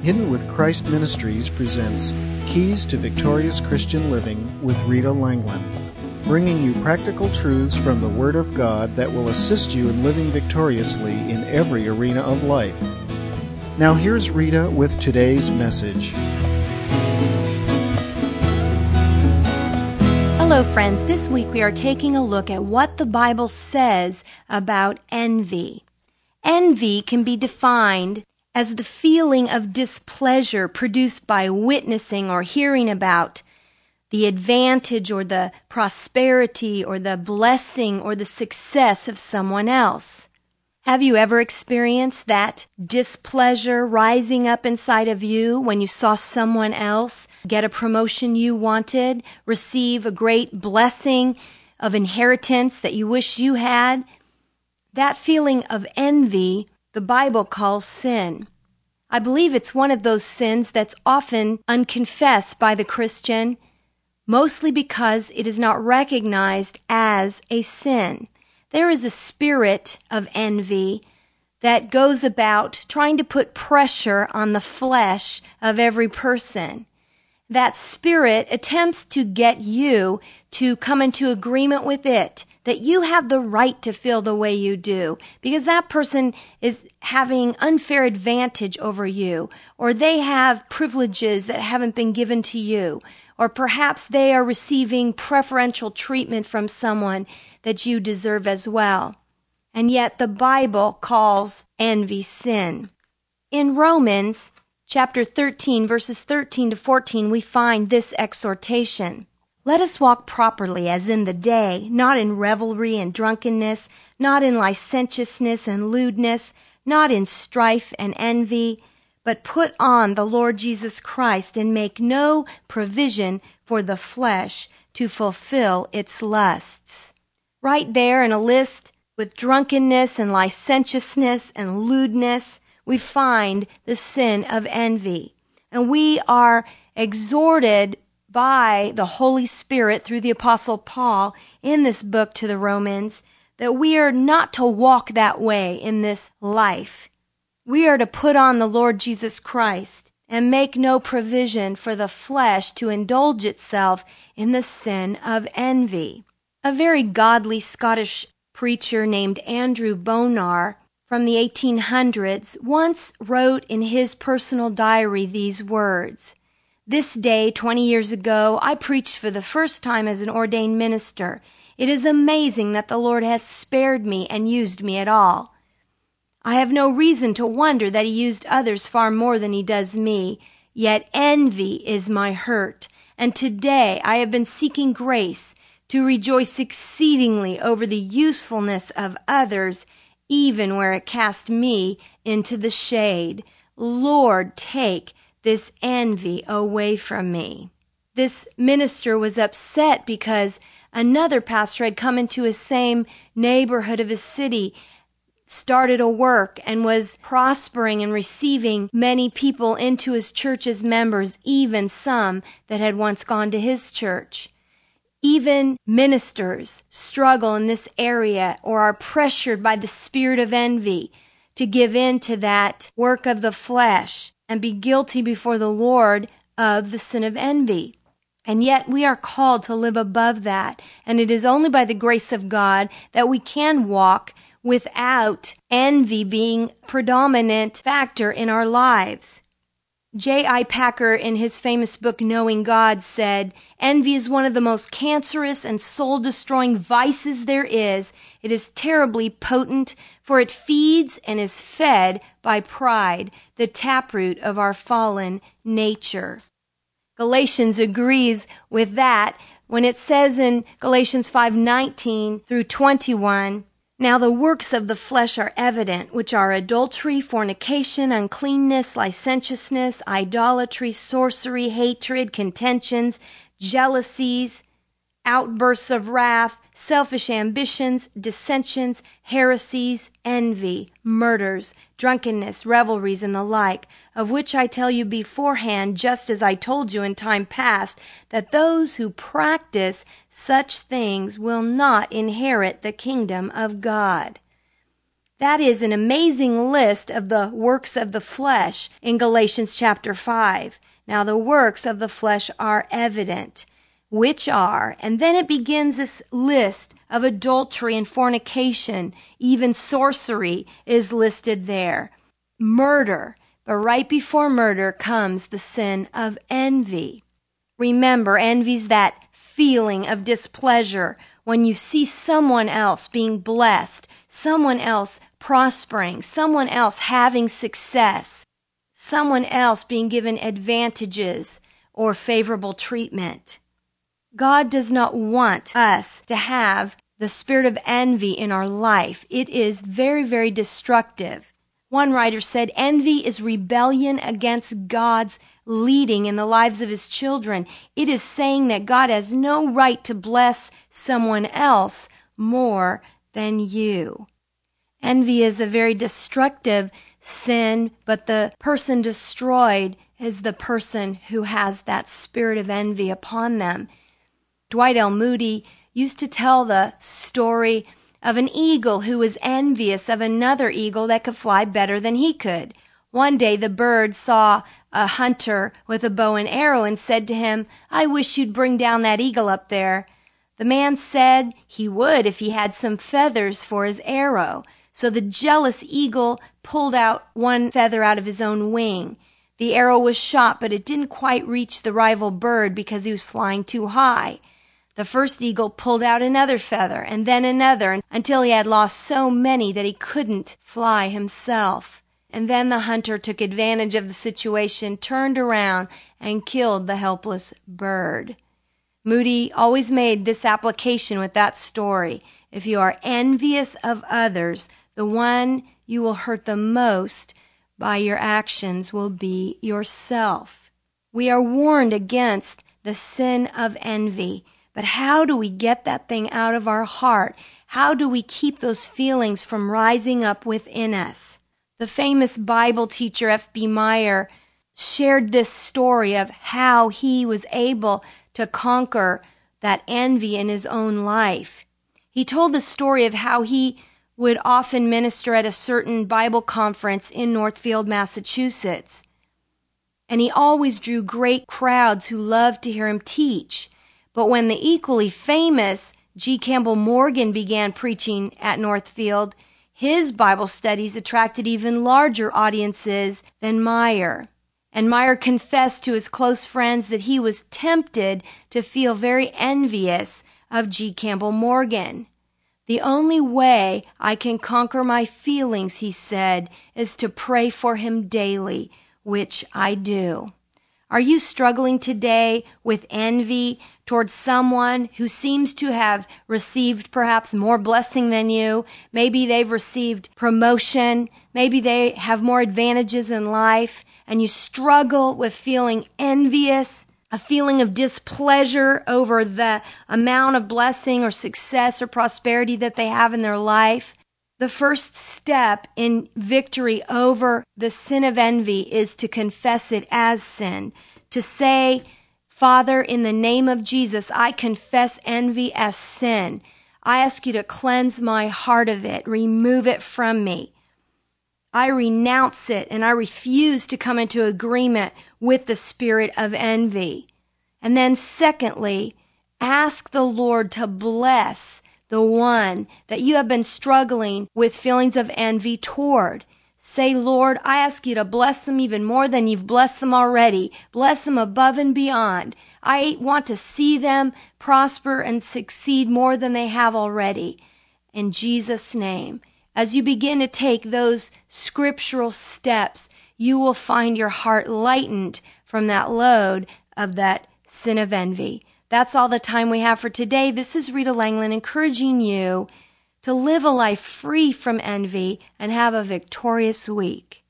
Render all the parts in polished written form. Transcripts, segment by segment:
Hidden with Christ Ministries presents Keys to Victorious Christian Living with Rita Langland, bringing you practical truths from the Word of God that will assist you in living victoriously in every arena of life. Now here's Rita with today's message. Hello friends, this week we are taking a look at what the Bible says about envy. Envy can be defined as the feeling of displeasure produced by witnessing or hearing about the advantage or the prosperity or the blessing or the success of someone else. Have you ever experienced that displeasure rising up inside of you when you saw someone else get a promotion you wanted, receive a great blessing of inheritance that you wish you had? That feeling of envy, the Bible calls sin. I believe it's one of those sins that's often unconfessed by the Christian, mostly because it is not recognized as a sin. There is a spirit of envy that goes about trying to put pressure on the flesh of every person. That spirit attempts to get you to come into agreement with it, that you have the right to feel the way you do, because that person is having unfair advantage over you, or they have privileges that haven't been given to you, or perhaps they are receiving preferential treatment from someone that you deserve as well. And yet the Bible calls envy sin. In Romans chapter 13, verses 13 to 14, we find this exhortation. Let us walk properly as in the day, not in revelry and drunkenness, not in licentiousness and lewdness, not in strife and envy, but put on the Lord Jesus Christ and make no provision for the flesh to fulfill its lusts. Right there in a list with drunkenness and licentiousness and lewdness, we find the sin of envy. And we are exhorted by the Holy Spirit through the Apostle Paul in this book to the Romans that we are not to walk that way in this life. We are to put on the Lord Jesus Christ and make no provision for the flesh to indulge itself in the sin of envy. A very godly Scottish preacher named Andrew Bonar from the 1800s once wrote in his personal diary these words. This day, 20 years ago, I preached for the first time as an ordained minister. It is amazing that the Lord has spared me and used me at all. I have no reason to wonder that He used others far more than He does me, yet envy is my hurt, and today I have been seeking grace to rejoice exceedingly over the usefulness of others, even where it cast me into the shade. Lord, take this envy away from me. This minister was upset because another pastor had come into his same neighborhood of his city, started a work, and was prospering and receiving many people into his church as members, even some that had once gone to his church. Even ministers struggle in this area or are pressured by the spirit of envy to give in to that work of the flesh and be guilty before the Lord of the sin of envy. And yet we are called to live above that, and it is only by the grace of God that we can walk without envy being a predominant factor in our lives. J.I. Packer, in his famous book Knowing God, said, "Envy is one of the most cancerous and soul-destroying vices there is. It is terribly potent, for it feeds and is fed by pride, the taproot of our fallen nature." Galatians agrees with that when it says in Galatians 5:19 through 21, "Now the works of the flesh are evident, which are adultery, fornication, uncleanness, licentiousness, idolatry, sorcery, hatred, contentions, jealousies, outbursts of wrath, selfish ambitions, dissensions, heresies, envy, murders, drunkenness, revelries, and the like, of which I tell you beforehand, just as I told you in time past, that those who practice such things will not inherit the kingdom of God." That is an amazing list of the works of the flesh in Galatians chapter 5. Now, the works of the flesh are evident, which are, and then it begins this list of adultery and fornication, even sorcery is listed there. Murder, but right before murder comes the sin of envy. Remember, envy's that feeling of displeasure when you see someone else being blessed, someone else prospering, someone else having success, someone else being given advantages or favorable treatment. God does not want us to have the spirit of envy in our life. It is very, very destructive. One writer said, envy is rebellion against God's leading in the lives of his children. It is saying that God has no right to bless someone else more than you. Envy is a very destructive sin, but the person destroyed is the person who has that spirit of envy upon them. Dwight L. Moody used to tell the story of an eagle who was envious of another eagle that could fly better than he could. One day the bird saw a hunter with a bow and arrow and said to him, "I wish you'd bring down that eagle up there." The man said he would if he had some feathers for his arrow. So the jealous eagle pulled out one feather out of his own wing. The arrow was shot, but it didn't quite reach the rival bird because he was flying too high. The first eagle pulled out another feather and then another until he had lost so many that he couldn't fly himself. And then the hunter took advantage of the situation, turned around, and killed the helpless bird. Moody always made this application with that story. If you are envious of others, the one you will hurt the most by your actions will be yourself. We are warned against the sin of envy. But how do we get that thing out of our heart? How do we keep those feelings from rising up within us? The famous Bible teacher F.B. Meyer shared this story of how he was able to conquer that envy in his own life. He told the story of how he would often minister at a certain Bible conference in Northfield, Massachusetts. And he always drew great crowds who loved to hear him teach. But when the equally famous G. Campbell Morgan began preaching at Northfield, his Bible studies attracted even larger audiences than Meyer. And Meyer confessed to his close friends that he was tempted to feel very envious of G. Campbell Morgan. The only way I can conquer my feelings, he said, is to pray for him daily, which I do. Are you struggling today with envy towards someone who seems to have received perhaps more blessing than you? Maybe they've received promotion. Maybe they have more advantages in life, and you struggle with feeling envious, a feeling of displeasure over the amount of blessing or success or prosperity that they have in their life. The first step in victory over the sin of envy is to confess it as sin. To say, Father, in the name of Jesus, I confess envy as sin. I ask you to cleanse my heart of it, remove it from me. I renounce it and I refuse to come into agreement with the spirit of envy. And then secondly, ask the Lord to bless the one that you have been struggling with feelings of envy toward. Say, Lord, I ask you to bless them even more than you've blessed them already. Bless them above and beyond. I want to see them prosper and succeed more than they have already. In Jesus' name, as you begin to take those scriptural steps, you will find your heart lightened from that load of that sin of envy. That's all the time we have for today. This is Rita Langland encouraging you to live a life free from envy and have a victorious week.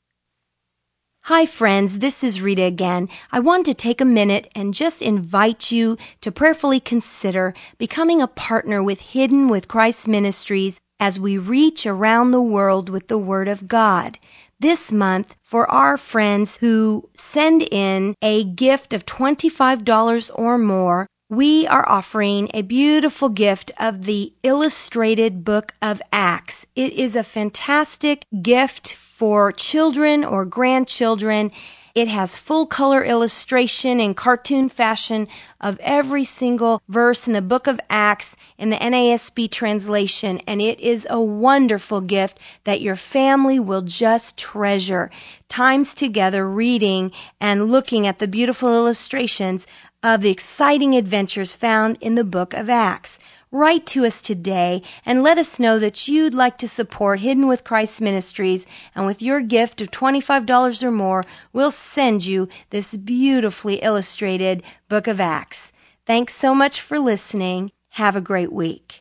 Hi friends, this is Rita again. I want to take a minute and just invite you to prayerfully consider becoming a partner with Hidden with Christ Ministries as we reach around the world with the Word of God. This month, for our friends who send in a gift of $25 or more, we are offering a beautiful gift of the illustrated book of Acts. It is a fantastic gift for children or grandchildren. It has full color illustration in cartoon fashion of every single verse in the book of Acts in the NASB translation, and it is a wonderful gift that your family will just treasure. Times together reading and looking at the beautiful illustrations of the exciting adventures found in the book of Acts. Write to us today and let us know that you'd like to support Hidden with Christ Ministries, and with your gift of $25 or more, we'll send you this beautifully illustrated book of Acts. Thanks so much for listening. Have a great week.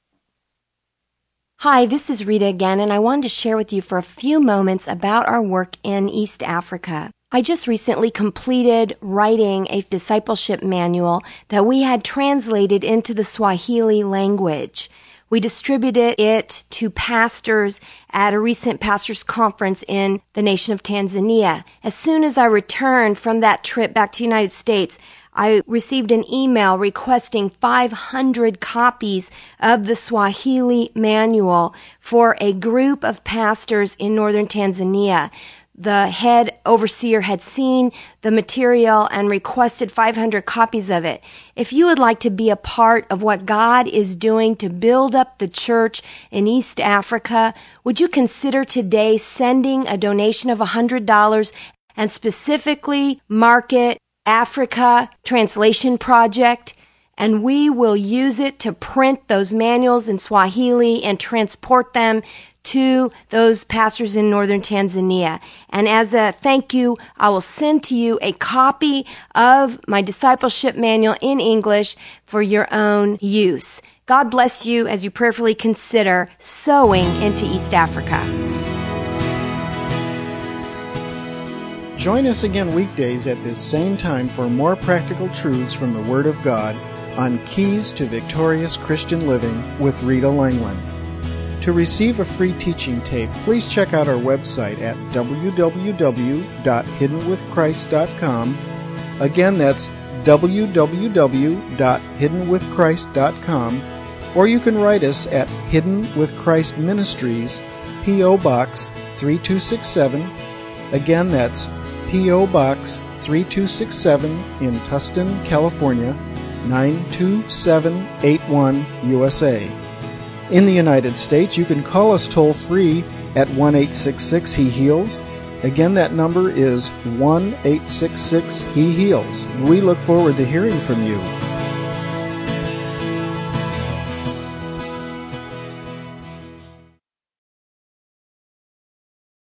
Hi, this is Rita again, and I wanted to share with you for a few moments about our work in East Africa. I just recently completed writing a discipleship manual that we had translated into the Swahili language. We distributed it to pastors at a recent pastors' conference in the nation of Tanzania. As soon as I returned from that trip back to the United States, I received an email requesting 500 copies of the Swahili manual for a group of pastors in northern Tanzania. The head overseer had seen the material and requested 500 copies of it. If you would like to be a part of what God is doing to build up the church in East Africa, would you consider today sending a donation of $100 and specifically mark it Africa Translation Project, and we will use it to print those manuals in Swahili and transport them to those pastors in northern Tanzania. And as a thank you, I will send to you a copy of my discipleship manual in English for your own use. God bless you as you prayerfully consider sowing into East Africa. Join us again weekdays at this same time for more practical truths from the Word of God on Keys to Victorious Christian Living with Rita Langland. To receive a free teaching tape, please check out our website at www.hiddenwithchrist.com. Again, that's www.hiddenwithchrist.com. Or you can write us at Hidden with Christ Ministries, P.O. Box 3267. Again, that's P.O. Box 3267 in Tustin, California, 92781, USA. In the United States, you can call us toll-free at 1-866-HE-HEALS. Again, that number is 1-866-HE-HEALS. We look forward to hearing from you.